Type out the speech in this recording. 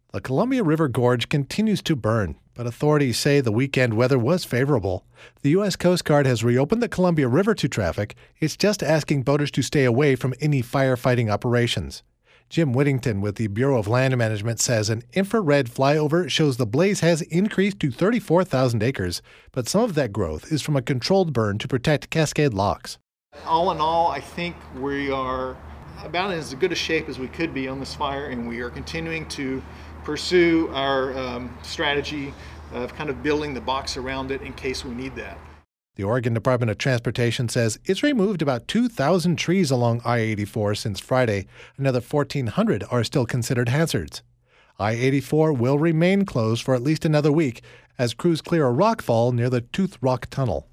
The Columbia River Gorge continues to burn, but authorities say the weekend weather was favorable. The U.S. Coast Guard has reopened the Columbia River to traffic. It's just asking boaters to stay away from any firefighting operations. Jim Whittington with the Bureau of Land Management says an infrared flyover shows the blaze has increased to 34,000 acres, but some of that growth is from a controlled burn to protect Cascade Locks. All in all, I think we are about in as good a shape as we could be on this fire, and we are continuing to pursue our strategy of kind of building the box around it in case we need that. The Oregon Department of Transportation says it's removed about 2,000 trees along I-84 since Friday. Another 1,400 are still considered hazards. I-84 will remain closed for at least another week as crews clear a rockfall near the Tooth Rock Tunnel.